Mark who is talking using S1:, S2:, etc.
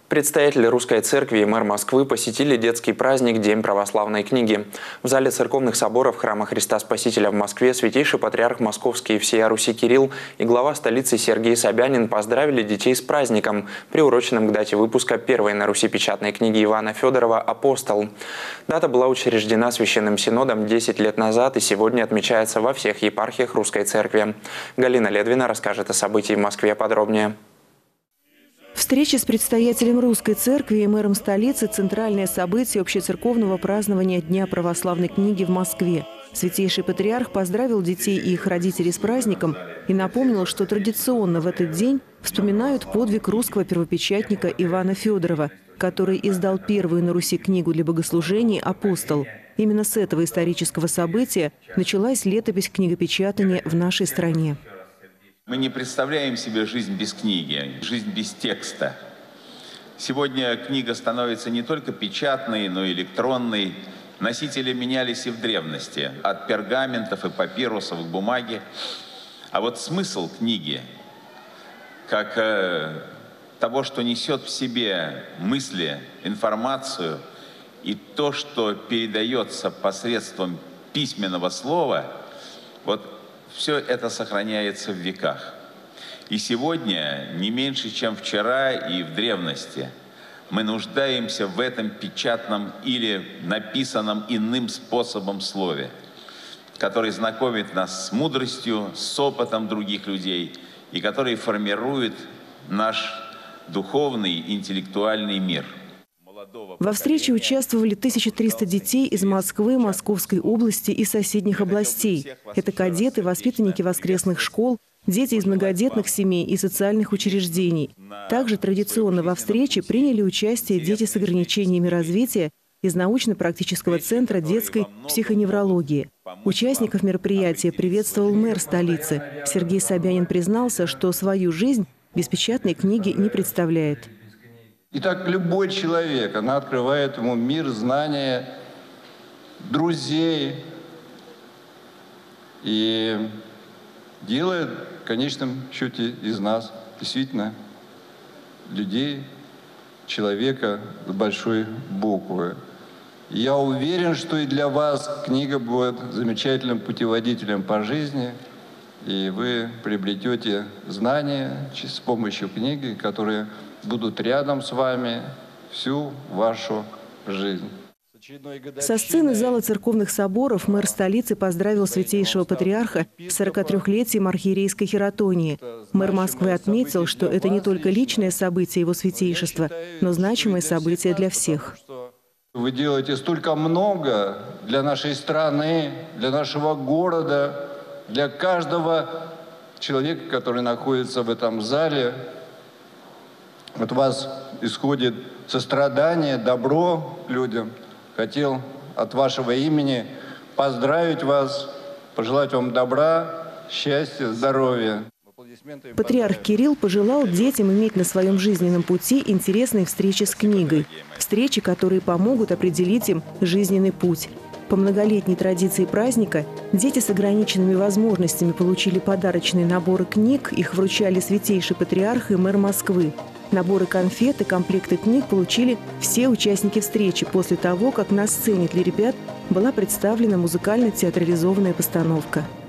S1: Предстоятели Русской Церкви и мэр Москвы посетили детский праздник День православной книги. В зале церковных соборов Храма Христа Спасителя в Москве святейший патриарх Московский и всея Руси Кирилл и глава столицы Сергей Собянин поздравили детей с праздником, приуроченным к дате выпуска первой на Руси печатной книги Ивана Федорова «Апостол». Дата была учреждена Священным Синодом 10 лет назад и сегодня отмечается во всех епархиях Русской Церкви. Галина Ледвина расскажет о событии в Москве подробнее.
S2: Встреча с предстоятелем Русской Церкви и мэром столицы – центральное событие общецерковного празднования Дня православной книги в Москве. Святейший патриарх поздравил детей и их родителей с праздником и напомнил, что традиционно в этот день вспоминают подвиг русского первопечатника Ивана Федорова, который издал первую на Руси книгу для богослужений «Апостол». Именно с этого исторического события началась летопись книгопечатания в нашей стране.
S3: Мы не представляем себе жизнь без книги, жизнь без текста. Сегодня книга становится не только печатной, но и электронной. Носители менялись и в древности, от пергаментов и папирусов к бумаге. А вот смысл книги, как того, что несет в себе мысли, информацию, и то, что передается посредством письменного слова, вот все это сохраняется в веках. И сегодня, не меньше, чем вчера и в древности, мы нуждаемся в этом печатном или написанном иным способом слове, который знакомит нас с мудростью, с опытом других людей и который формирует наш духовный, интеллектуальный мир.
S2: Во встрече участвовали 1300 детей из Москвы, Московской области и соседних областей. Это кадеты, воспитанники воскресных школ, дети из многодетных семей и социальных учреждений. Также традиционно во встрече приняли участие дети с ограничениями развития из научно-практического центра детской психоневрологии. Участников мероприятия приветствовал мэр столицы. Сергей Собянин признался, что свою жизнь без печатной книги не представляет.
S4: Итак, любой человек, она открывает ему мир, знания, друзей и делает в конечном счете из нас действительно людей, человека с большой буквы. И я уверен, что и для вас книга будет замечательным путеводителем по жизни, и вы приобретете знания с помощью книги, которые будут рядом с вами всю вашу жизнь.
S2: Со сцены зала церковных соборов мэр столицы поздравил святейшего патриарха с 43-летием архиерейской хератонии. Мэр Москвы отметил, что это не только личное событие его святейшества, но значимое событие для всех.
S4: Вы делаете столько много для нашей страны, для нашего города, для каждого человека, который находится в этом зале. От вас исходит сострадание, добро к людям. Хотел от вашего имени поздравить вас, пожелать вам добра, счастья, здоровья.
S2: Патриарх Кирилл пожелал детям иметь на своем жизненном пути интересные встречи с книгой. Встречи, которые помогут определить им жизненный путь. По многолетней традиции праздника дети с ограниченными возможностями получили подарочные наборы книг, их вручали святейший патриарх и мэр Москвы. Наборы конфет и комплекты книг получили все участники встречи после того, как на сцене для ребят была представлена музыкально-театрализованная постановка.